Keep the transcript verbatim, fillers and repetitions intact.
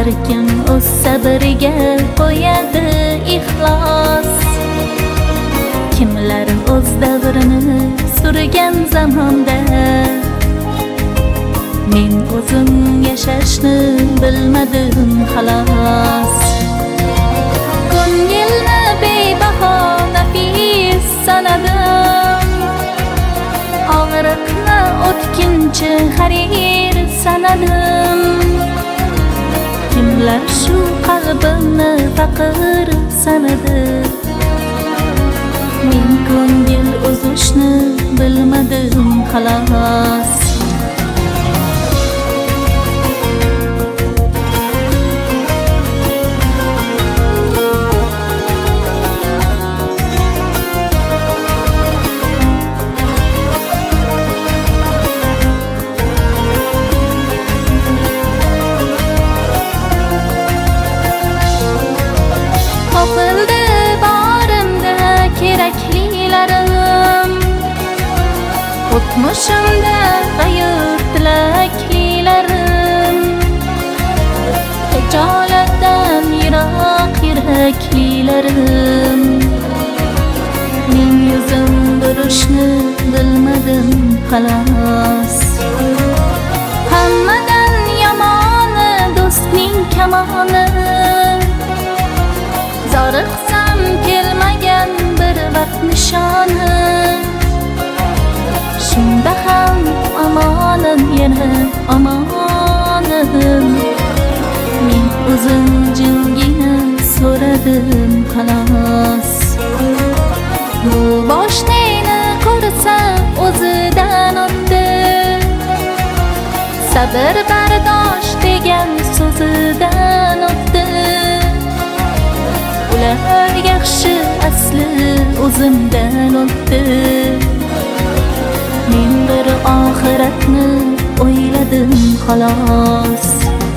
kim o'z sabriga qo'yadi ixlos. Kimlar o'z davrini surgan zamonda men o'zim yashashni bilmadim xolos. Ko'ngilni bebaho nafis sanadim, og'riqni o'tkinchi xarir sanadim. Kimlar shu qalbimni faqir sanadi, men ko'ngil uzishni bilmadim xolos. Topildi borimda keraklilarim, o'tmishimda g'ayur tilaklilarim. Hijolatdan yiroq yuraklilarim, men yuzim burishni bilmadim xolos. Hammadan yomoni do'stning kamoni, zoriqsam kelmagan bir vaqt nishoni. Shunda ham omonim yana omonim, men o'zim jimgina so'radim xolos. Bu boshneni ko'rsa o'zidan o'tdi, sabr bardosh degan so'zidan o'tdi. Ular yaxshi asli o'zimdan o'tdi, men bir oxiratni o'yladim xolos.